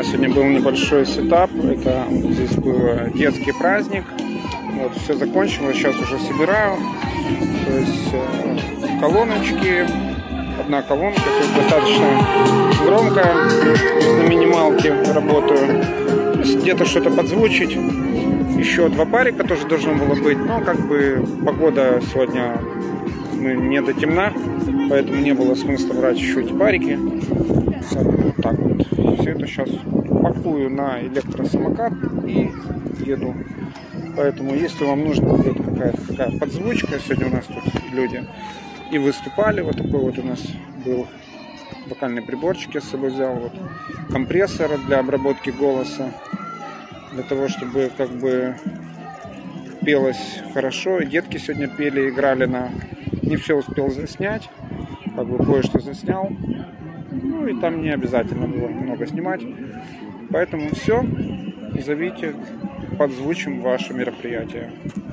сегодня был небольшой сетап. Это здесь был детский праздник. Вот, все закончилось, сейчас уже собираю. То есть колоночки. Одна колонка, то есть достаточно громкая. На минималке работаю. Где-то что-то подзвучить. Еще два парика тоже должно было быть. Но как бы погода сегодня не до темна, поэтому не было смысла брать еще эти парики. Вот так вот. Все это сейчас пакую на электросамокат и еду. Поэтому, если вам нужна будет какая-то такая подзвучка, сегодня у нас тут люди и выступали. Вот такой вот у нас был вокальный приборчик, я с собой взял. Вот компрессор для обработки голоса, для того, чтобы как бы пелось хорошо. Детки сегодня пели, играли на... Не все успел заснять, как бы кое-что заснял. Ну и там не обязательно было много снимать. Поэтому все, зовите, подзвучим ваше мероприятие.